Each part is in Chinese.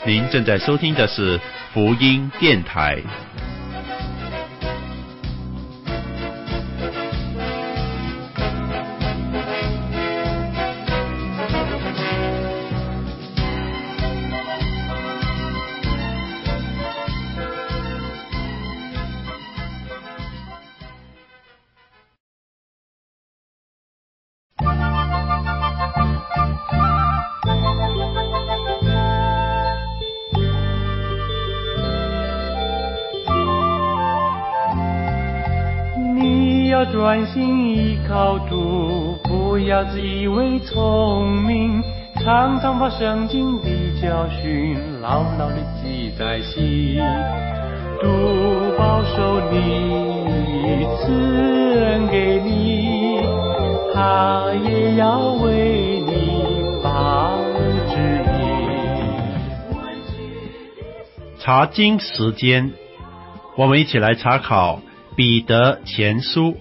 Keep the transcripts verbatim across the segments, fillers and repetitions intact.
您正在收听的是福音电台。 专心依靠主，不要自以为聪明，常常把圣经的教训牢牢地记在心。主保守你，赐恩给你，他也要为你把指引。 查经时间，我们一起来查考彼得前书。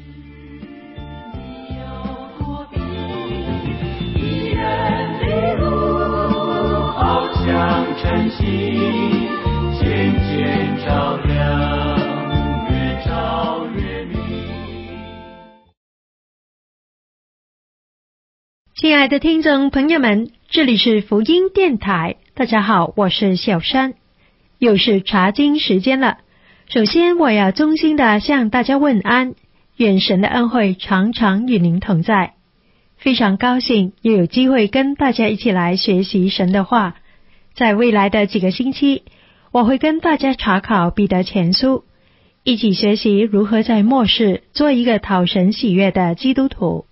晨曦渐渐照亮，越照越明。 亲爱的听众朋友们，这里是福音电台，大家好，我是小山，又是查经时间了。首先我要衷心的向大家问安，愿神的恩惠常常与您同在。非常高兴又有机会跟大家一起来学习神的话。在未来的几个星期，我会跟大家查考彼得前书，一起学习如何在末世做一个讨神喜悦的基督徒。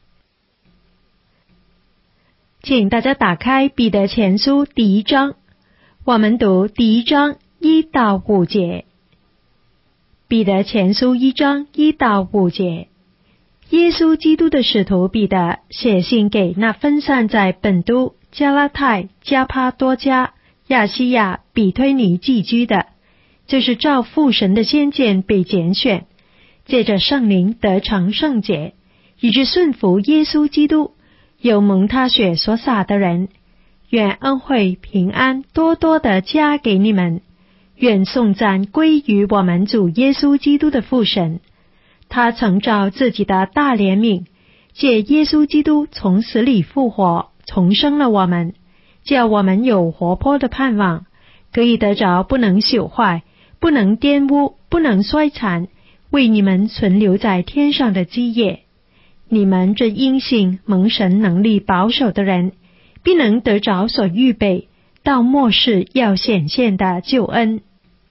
请大家打开彼得前书第一章，我们读第一章一到五节。彼得前书一章一到五节，耶稣基督的使徒彼得写信给那分散在本都、加拉太、加帕多家、亚西亚、比推尼寄居的，就是照父神的先见被拣选，借着圣灵得成圣洁，以致顺服耶稣基督，有蒙他血所洒的人。愿恩惠平安多多的加给你们。愿颂赞归于我们主耶稣基督的父神。他曾照自己的大怜悯，借耶稣基督从死里复活，重生了我们，叫我们有活泼的盼望，可以得着不能朽坏、不能玷污、不能衰残，为你们存留在天上的基业。你们这因信蒙神能力保守的人，必能得着所预备到末世要显现的救恩。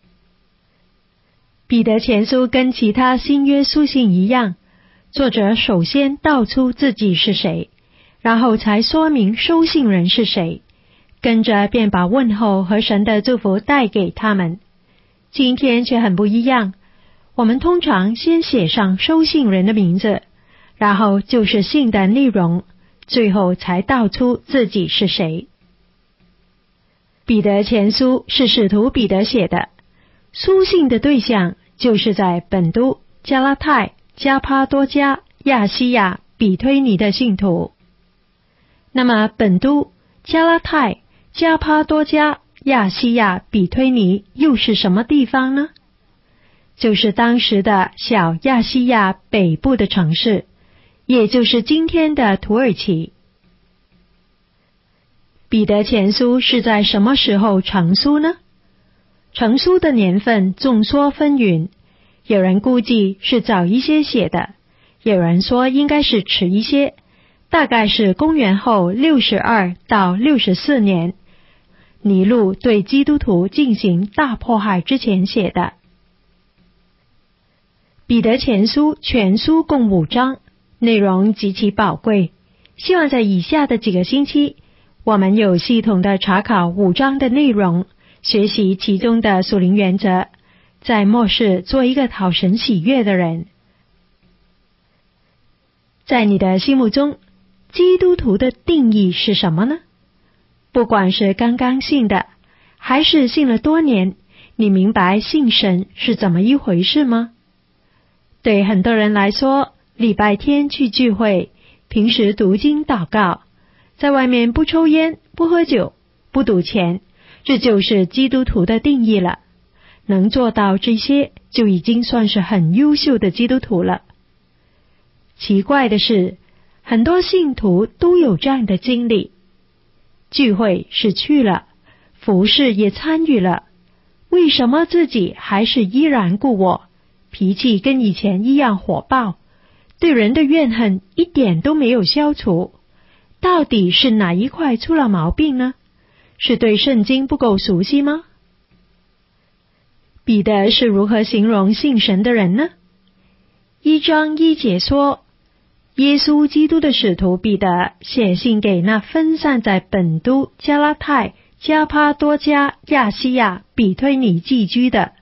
彼得前书跟其他新约书信一样，作者首先道出自己是谁，然后才说明收信人是谁，跟着便把问候和神的祝福带给他们。今天却很不一样，我们通常先写上收信人的名字，然后就是信的内容，最后才道出自己是谁。彼得前书是使徒彼得写的，书信的对象就是在本都、加拉太、加帕多家、亚西亚、比推尼的信徒。那么本都、加拉太、加帕多家、亚西亚、比推尼又是什么地方呢？就是当时的小亚西亚北部的城市，也就是今天的土耳其。彼得前书是在什么时候成书呢？成书的年份众说纷纭，有人估计是早一些写的，有人说应该是迟一些，大概是公元后六十二到六十四年，尼禄对基督徒进行大迫害之前写的。彼得前书全书共五章，内容极其宝贵，希望在以下的几个星期，我们有系统的查考五章的内容，学习其中的属灵原则，在末世做一个讨神喜悦的人。在你的心目中，基督徒的定义是什么呢？不管是刚刚信的，还是信了多年，你明白信神是怎么一回事吗？对很多人来说，礼拜天去聚会，平时读经祷告，在外面不抽烟、不喝酒、不赌钱， 这就是基督徒的定义了。能做到这些，就已经算是很优秀的基督徒了。奇怪的是，很多信徒都有这样的经历，聚会是去了，服事也参与了，为什么自己还是依然故我，脾气跟以前一样火爆，对人的怨恨一点都没有消除？到底是哪一块出了毛病呢？是对圣经不够熟悉吗？彼得是如何形容信神的人呢？一章一节说，耶稣基督的使徒彼得写信给那分散在本都、加拉太、加帕多家、亚细亚、比推尼寄居的。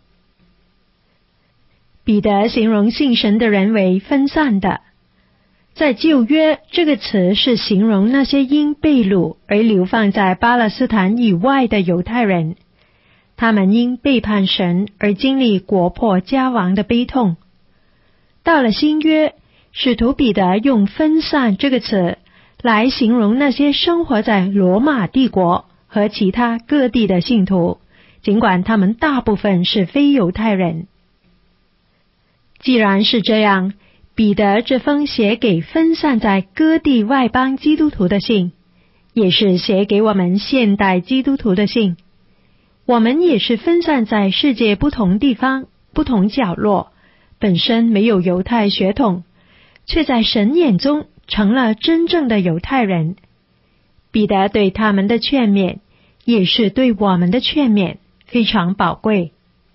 彼得形容信神的人为分散的。在旧约，这个词是形容那些因被掳而流放在巴勒斯坦以外的犹太人，他们因背叛神而经历国破家亡的悲痛。到了新约，使徒彼得用分散这个词来形容那些生活在罗马帝国和其他各地的信徒，尽管他们大部分是非犹太人。既然是这样，彼得这封写给分散在各地外邦基督徒的信，也是写给我们现代基督徒的信。我们也是分散在世界不同地方、不同角落，本身没有犹太血统，却在神眼中成了真正的犹太人。彼得对他们的劝勉，也是对我们的劝勉，非常宝贵。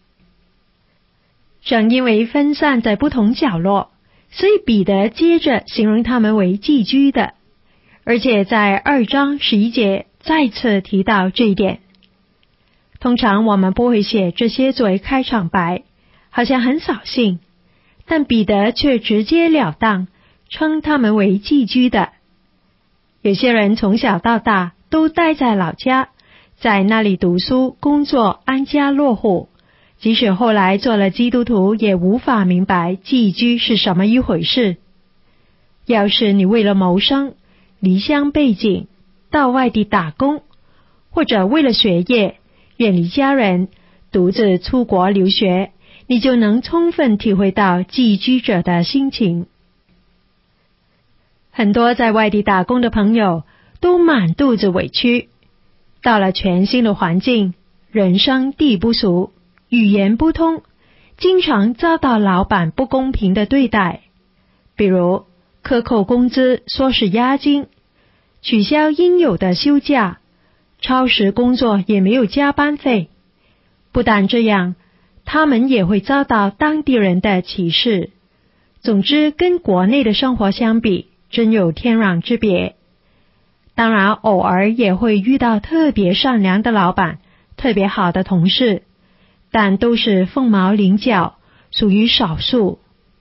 正因为分散在不同角落，所以彼得接着形容他们为寄居的，而且在二章十一节再次提到这一点。通常我们不会写这些作为开场白，好像很扫兴，但彼得却直截了当称他们为寄居的。有些人从小到大都待在老家，在那里读书、工作、安家落户，即使后来做了基督徒，也无法明白寄居是什么一回事。要是你为了谋生，离乡背井，到外地打工，或者为了学业，远离家人，独自出国留学，你就能充分体会到寄居者的心情。很多在外地打工的朋友都满肚子委屈，到了全新的环境，人生地不熟，语言不通，经常遭到老板不公平的对待，比如克扣工资，说是押金，取消应有的休假，超时工作也没有加班费。不但这样，他们也会遭到当地人的歧视。总之，跟国内的生活相比，真有天壤之别。当然，偶尔也会遇到特别善良的老板，特别好的同事，但都是凤毛麟角，属于少数。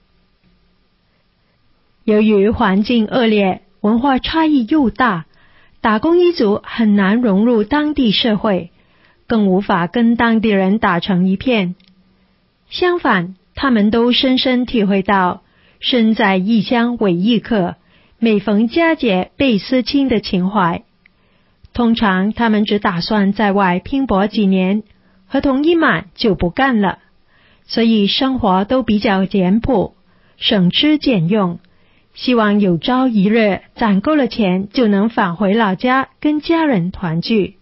由于环境恶劣，文化差异又大，打工一族很难融入当地社会，更无法跟当地人打成一片。相反，他们都深深体会到身在异乡为异客，每逢佳节倍思亲的情怀。通常他们只打算在外拼搏几年，合同一满就不干了，所以生活都比较简朴，省吃俭用，希望有朝一日攒够了钱，就能返回老家跟家人团聚。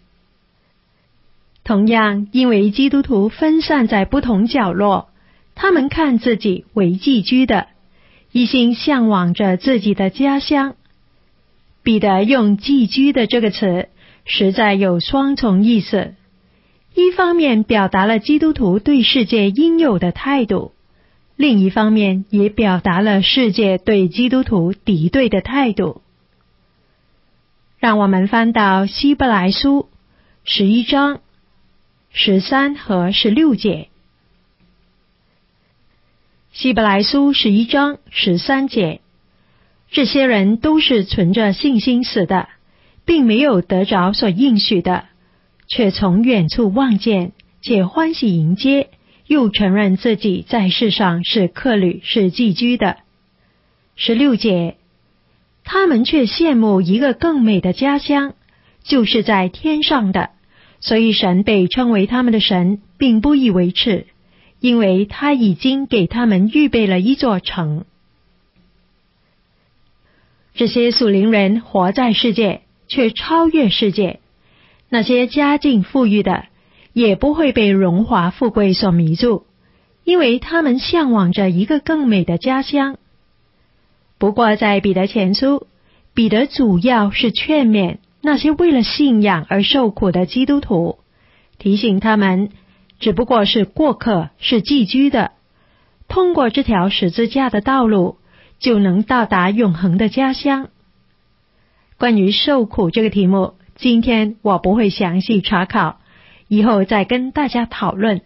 同样，因为基督徒分散在不同角落，他们看自己为寄居的，一心向往着自己的家乡。彼得用寄居的这个词，实在有双重意思。一方面表达了基督徒对世界应有的态度，另一方面也表达了世界对基督徒敌对的态度。让我们翻到希伯来书十一章十三和十六节。希伯来书十一章十三节，这些人都是存着信心死的，并没有得着所应许的，却从远处望见，且欢喜迎接，又承认自己在世上是客旅，是寄居的。十六节，他们却羡慕一个更美的家乡，就是在天上的， 所以神被称为他们的神，并不以为耻，因为他已经给他们预备了一座城。这些属灵人活在世界，却超越世界。那些家境富裕的，也不会被荣华富贵所迷住，因为他们向往着一个更美的家乡。不过在彼得前书，彼得主要是劝勉那些为了信仰而受苦的基督徒，提醒他们只不过是过客，是寄居的，通过这条十字架的道路，就能到达永恒的家乡。关于受苦这个题目，今天我不会详细查考，以后再跟大家讨论。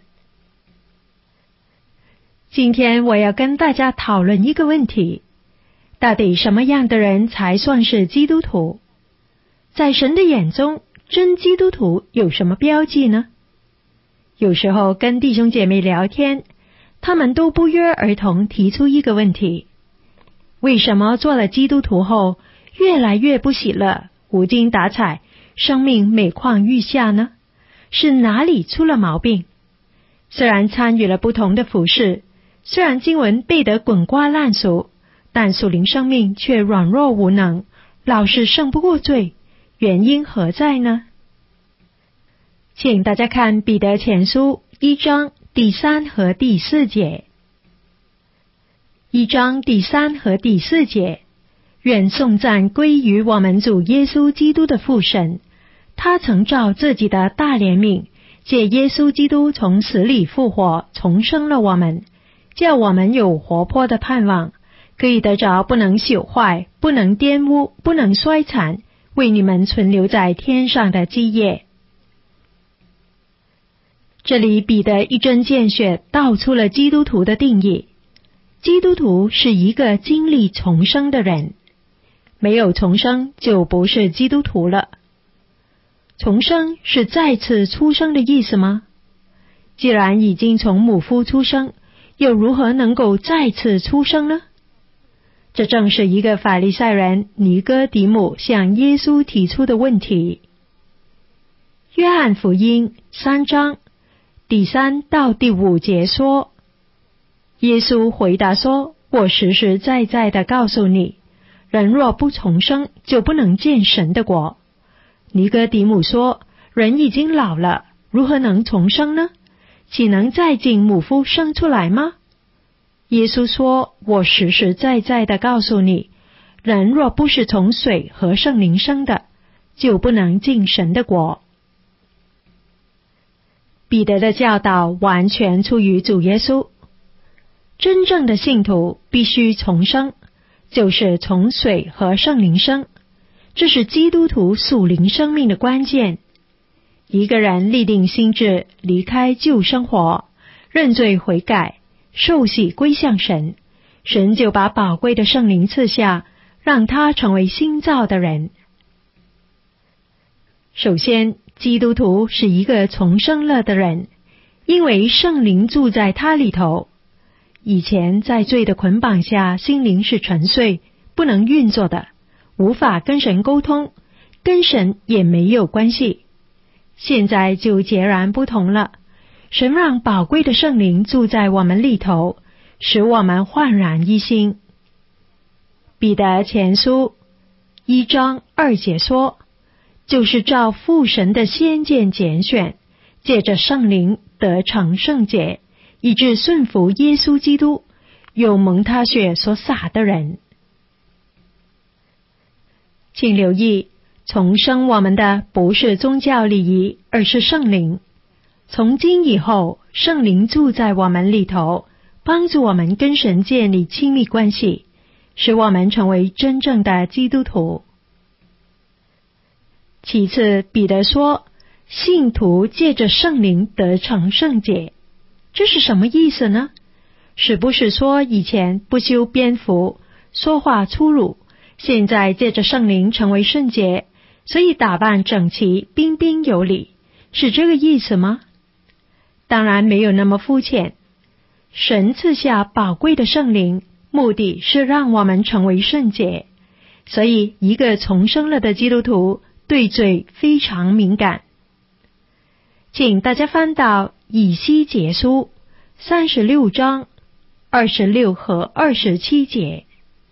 今天我要跟大家讨论一个问题，到底什么样的人才算是基督徒？在神的眼中，真基督徒有什么标记呢？有时候跟弟兄姐妹聊天，他们都不约而同提出一个问题：为什么做了基督徒后，越来越不喜乐，无精打采，生命每况愈下呢？是哪里出了毛病？虽然参与了不同的服事，虽然经文背得滚瓜烂熟，但属灵生命却软弱无能，老是胜不过罪，原因何在呢？请大家看彼得前书一章第三和第四节。一章第三和第四节，愿颂赞归于我们主耶稣基督的父神，他曾照自己的大怜悯，借耶稣基督从死里复活，重生了我们，叫我们有活泼的盼望，可以得着不能朽坏，不能玷污，不能衰残，为你们存留在天上的基业。这里彼得一针见血道出了基督徒的定义。基督徒是一个经历重生的人，没有重生就不是基督徒了。重生是再次出生的意思吗？既然已经从母腹出生，又如何能够再次出生呢？这正是一个法利赛人尼哥底母向耶稣提出的问题。约翰福音三章第三到第五节说，耶稣回答说，我实实在在地告诉你，人若不重生，就不能见神的国。尼哥底母说，人已经老了，如何能重生呢？岂能再进母腹生出来吗？耶稣说，我实实在在地告诉你，人若不是从水和圣灵生的，就不能进神的国。彼得的教导完全出于主耶稣。真正的信徒必须重生，就是从水和圣灵生，这是基督徒属灵生命的关键。一个人立定心志，离开旧生活，认罪悔改，受洗归向神，神就把宝贵的圣灵赐下，让他成为新造的人。首先，基督徒是一个重生了的人，因为圣灵住在他里头。以前在罪的捆绑下，心灵是沉睡，不能运作的，无法跟神沟通，跟神也没有关系。现在就截然不同了，神让宝贵的圣灵住在我们里头，使我们焕然一新。彼得前书一章二节说，就是照父神的先见拣选，借着圣灵得成圣洁，以致顺服耶稣基督，有蒙他血所洒的人。请留意，重生我们的不是宗教礼仪，而是圣灵。从今以后，圣灵住在我们里头，帮助我们跟神建立亲密关系，使我们成为真正的基督徒。其次，彼得说，信徒借着圣灵得成圣洁，这是什么意思呢？是不是说以前不修边幅，说话粗鲁，现在借着圣灵成为圣洁，所以打扮整齐，彬彬有礼，是这个意思吗？当然没有那么肤浅。神赐下宝贵的圣灵，目的是让我们成为圣洁，所以一个重生了的基督徒对罪非常敏感。 请大家翻到以西结书三十六章二十六和二十七节。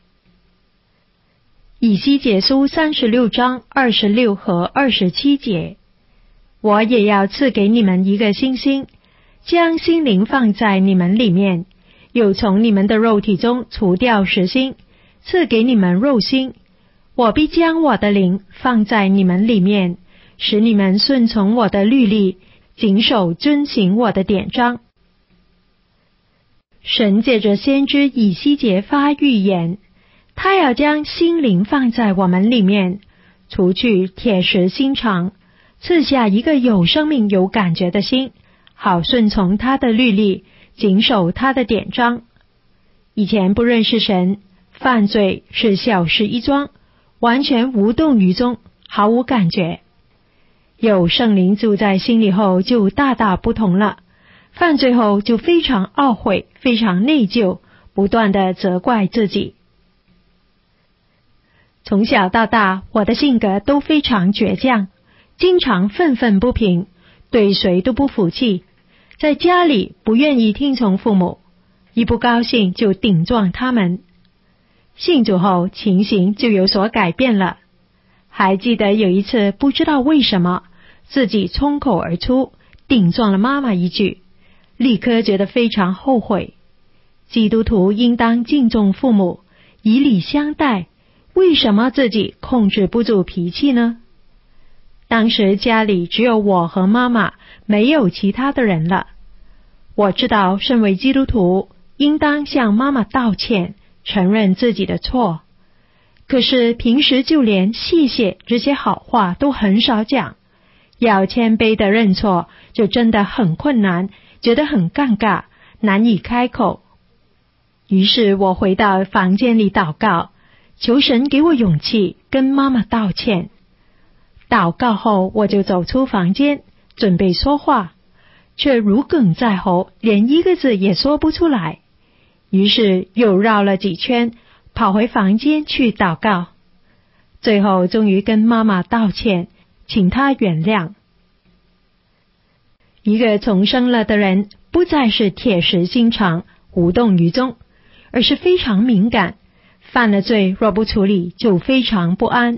以西结书三十六章二十六和二十七节，我也要赐给你们一个新心，将心灵放在你们里面，又从你们的肉体中除掉实心，赐给你们肉心。我必将我的灵放在你们里面，使你们顺从我的律例，谨守遵行我的典章。神借着先知以西结发预言，他要将心灵放在我们里面，除去铁石心肠，赐下一个有生命有感觉的心，好顺从他的律例，谨守他的典章。以前不认识神，犯罪是小事一桩，完全无动于衷，毫无感觉。有圣灵住在心里后就大大不同了，犯罪后就非常懊悔，非常内疚，不断地责怪自己。从小到大，我的性格都非常倔强，经常愤愤不平，对谁都不服气，在家里不愿意听从父母，一不高兴就顶撞他们。信主后，情形就有所改变了。还记得有一次，不知道为什么，自己冲口而出，顶撞了妈妈一句，立刻觉得非常后悔。基督徒应当敬重父母，以礼相待，为什么自己控制不住脾气呢？当时家里只有我和妈妈，没有其他的人了。我知道身为基督徒，应当向妈妈道歉，承认自己的错。可是平时就连谢谢这些好话都很少讲，要谦卑的认错就真的很困难，觉得很尴尬，难以开口。于是我回到房间里祷告，求神给我勇气跟妈妈道歉。祷告后，我就走出房间，准备说话，却如鲠在喉，连一个字也说不出来。于是又绕了几圈，跑回房间去祷告。最后终于跟妈妈道歉，请她原谅。一个重生了的人，不再是铁石心肠，无动于衷，而是非常敏感，犯了罪若不处理，就非常不安。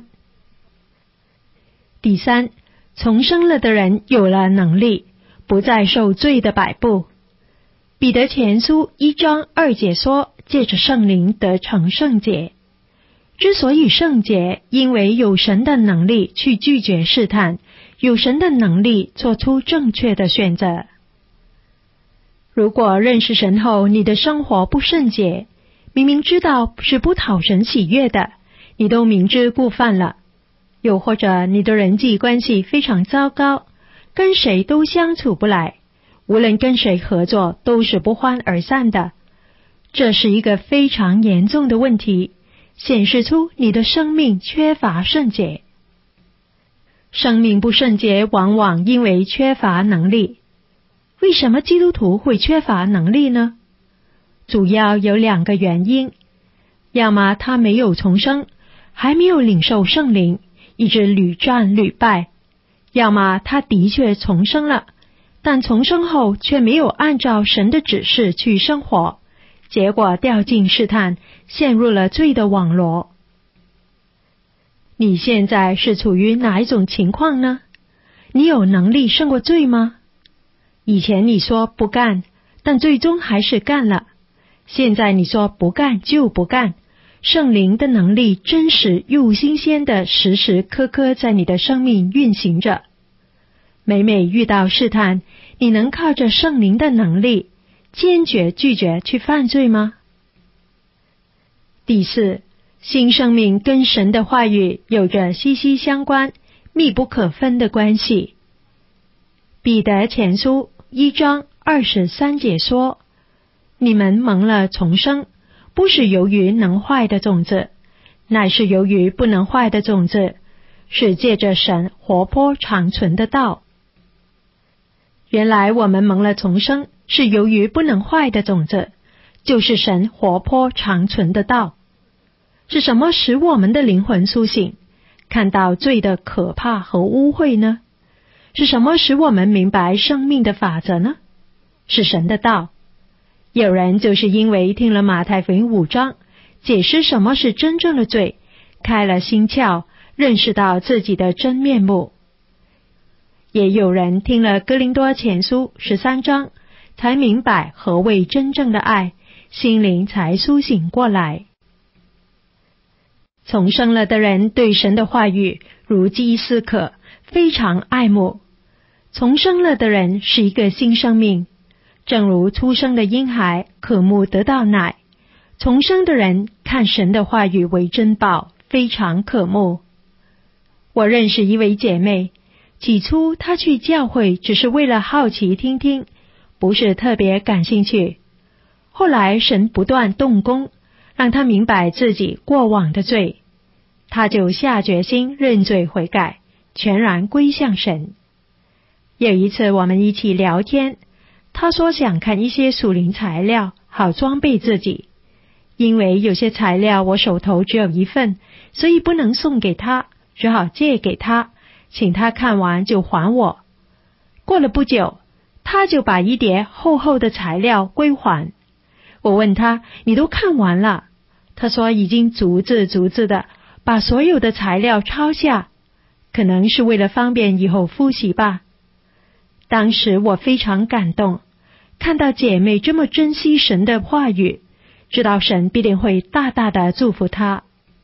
第三，重生了的人有了能力，不再受罪的摆布。彼得前书一章二节说，借着圣灵得成圣洁。之所以圣洁，因为有神的能力去拒绝试探，有神的能力做出正确的选择。如果认识神后，你的生活不圣洁，明明知道是不讨神喜悦的，你都明知故犯了。又或者你的人际关系非常糟糕，跟谁都相处不来，无论跟谁合作都是不欢而散的。这是一个非常严重的问题，显示出你的生命缺乏圣洁。生命不圣洁，往往因为缺乏能力。为什么基督徒会缺乏能力呢？主要有两个原因，要么他没有重生，还没有领受圣灵，一直屡战屡败；要么他的确重生了，但重生后却没有按照神的指示去生活，结果掉进试探，陷入了罪的网罗。你现在是处于哪一种情况呢？你有能力胜过罪吗？以前你说不干，但最终还是干了。现在你说不干就不干，圣灵的能力真实又新鲜的时时刻刻在你的生命运行着。每每遇到试探，你能靠着圣灵的能力坚决拒绝去犯罪吗？第四，新生命跟神的话语有着息息相关、密不可分的关系。彼得前书一章二十三节说，你们蒙了重生，不是由于能坏的种子，乃是由于不能坏的种子，是借着神活泼长存的道。原来我们蒙了重生，是由于不能坏的种子，就是神活泼长存的道。是什么使我们的灵魂苏醒，看到罪的可怕和污秽呢？ 是什么使我们明白生命的法则呢？是神的道。有人就是因为听了马太福音五章，解释什么是真正的罪，开了心窍，认识到自己的真面目。也有人听了哥林多前书十三章，才明白何谓真正的爱，心灵才苏醒过来。重生了的人对神的话语如饥似渴，非常爱慕。重生了的人是一个新生命，正如出生的婴孩渴慕得到奶，重生的人看神的话语为珍宝，非常渴慕。我认识一位姐妹，起初她去教会只是为了好奇听听，不是特别感兴趣。后来神不断动工，让她明白自己过往的罪，她就下决心认罪悔改，全然归向神。有一次我们一起聊天，她说想看一些属灵材料，好装备自己。因为有些材料我手头只有一份，所以不能送给她，只好借给她，请她看完就还我。过了不久，她就把一叠厚厚的材料归还。我问她，你都看完了？她说已经逐字逐字的把所有的材料抄下，可能是为了方便以后复习吧。当时我非常感动，看到姐妹这么珍惜神的话语，知道神必定会大大的祝福她。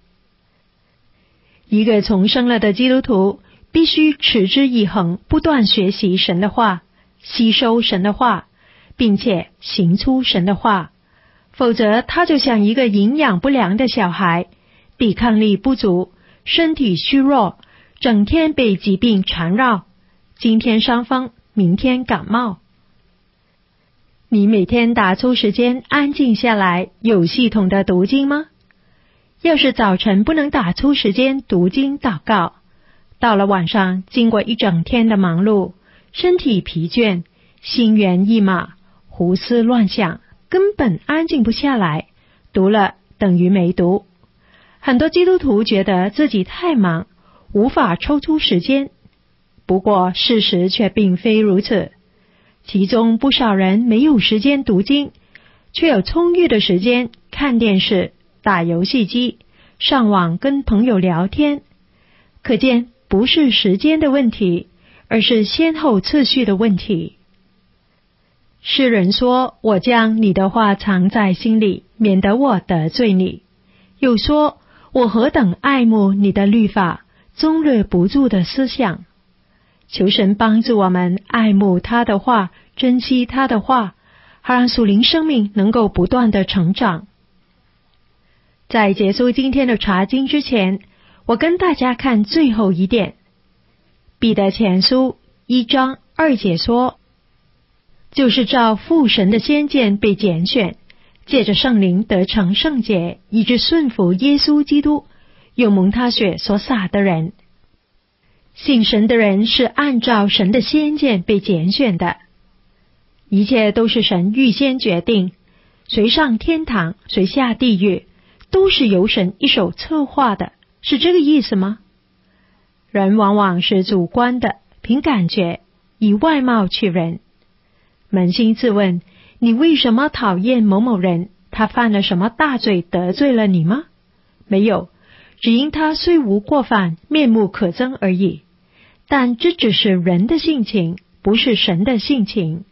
一个重生了的基督徒必须持之以恒，不断学习神的话，吸收神的话，并且行出神的话，否则他就像一个营养不良的小孩，抵抗力不足，身体虚弱，整天被疾病缠绕，今天伤风，明天感冒。你每天打出时间安静下来，有系统的读经吗？要是早晨不能打出时间读经祷告，到了晚上经过一整天的忙碌，身体疲倦，心猿意马，胡思乱想，根本安静不下来，读了等于没读。很多基督徒觉得自己太忙，无法抽出时间，不过事实却并非如此。其中不少人没有时间读经，却有充裕的时间看电视、打游戏机、上网跟朋友聊天。可见不是时间的问题，而是先后次序的问题。诗人说，我将你的话藏在心里，免得我得罪你。又说，我何等爱慕你的律法，终略不住的思想。求神帮助我们爱慕他的话，珍惜他的话，好让属灵生命能够不断的成长。在结束今天的查经之前，我跟大家看最后一点。彼得前书一章二节说，就是照父神的先见被拣选，借着圣灵得成圣洁，以致顺服耶稣基督，又蒙他血所洒的人。信神的人是按照神的先见被拣选的，一切都是神预先决定，谁上天堂，谁下地狱，都是由神一手策划的，是这个意思吗？人往往是主观的，凭感觉，以外貌取人。扪心自问，你为什么讨厌某某人？他犯了什么大罪得罪了你吗？没有，只因他虽无过犯，面目可憎而已。但这只是人的性情，不是神的性情。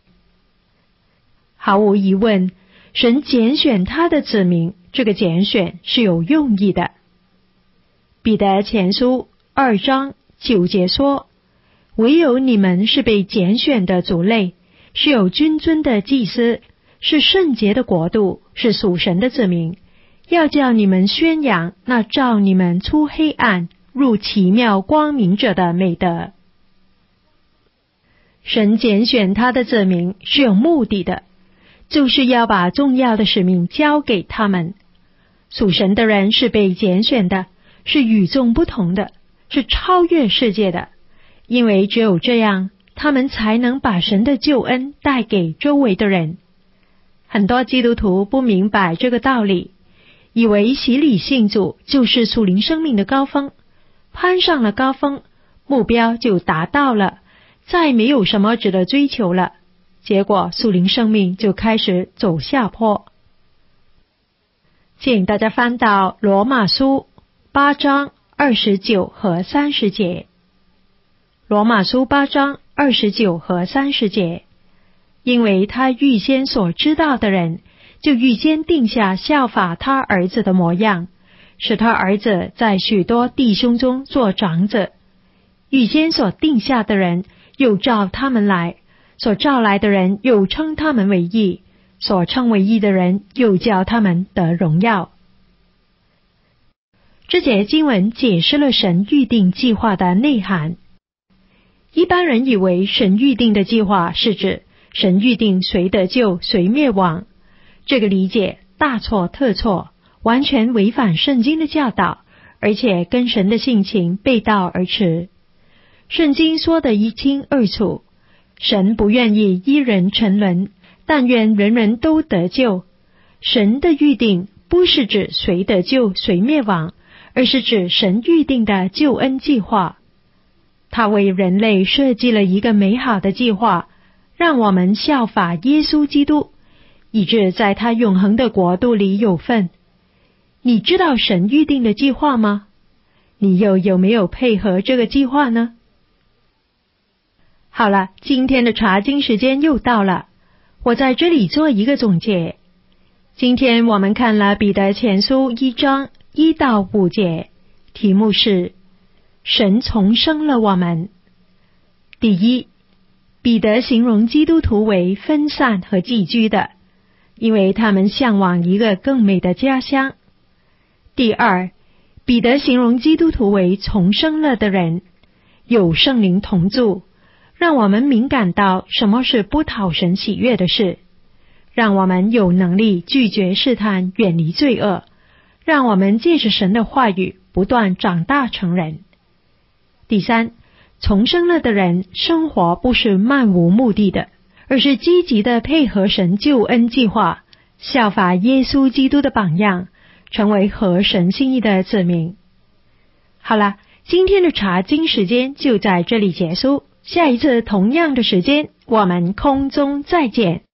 毫无疑问，神拣选他的子民，这个拣选是有用意的。彼得前书二章九节说，唯有你们是被拣选的族类，是有君尊的祭司，是圣洁的国度，是属神的子民，要叫你们宣扬那照你们出黑暗入奇妙光明者的美德。神拣选他的子民是有目的的，就是要把重要的使命交给他们。属神的人是被拣选的，是与众不同的，是超越世界的，因为只有这样，他们才能把神的救恩带给周围的人。很多基督徒不明白这个道理，以为洗礼信主就是属灵生命的高峰，攀上了高峰，目标就达到了， 再没有什么值得追求了，结果属灵生命就开始走下坡。请大家翻到罗马书八章二十九和三十节。罗马书八章二十九和三十节，因为他预先所知道的人，就预先定下效法他儿子的模样，使他儿子在许多弟兄中做长者。预先所定下的人，又召他们来；所召来的人，又称他们为义；所称为义的人，又叫他们得荣耀。这节经文解释了神预定计划的内涵。一般人以为神预定的计划是指神预定谁得救谁灭亡，这个理解大错特错，完全违反圣经的教导，而且跟神的性情背道而驰。圣经说得一清二楚，神不愿意一人沉沦，但愿人人都得救。神的预定不是指谁得救谁灭亡，而是指神预定的救恩计划。他为人类设计了一个美好的计划，让我们效法耶稣基督，以致在他永恒的国度里有份。你知道神预定的计划吗？你又有没有配合这个计划呢？好了，今天的查经时间又到了，我在这里做一个总结。今天我们看了彼得前书一章一到五节，题目是神重生了我们。第一，彼得形容基督徒为分散和寄居的，因为他们向往一个更美的家乡。第二，彼得形容基督徒为重生了的人，有圣灵同住，让我们敏感到什么是不讨神喜悦的事，让我们有能力拒绝试探，远离罪恶，让我们借着神的话语不断长大成人。第三，重生了的人生活不是漫无目的的，而是积极的配合神救恩计划，效法耶稣基督的榜样，成为合神心意的子民。好了，今天的查经时间就在这里结束，下一次同样的时间，我们空中再见。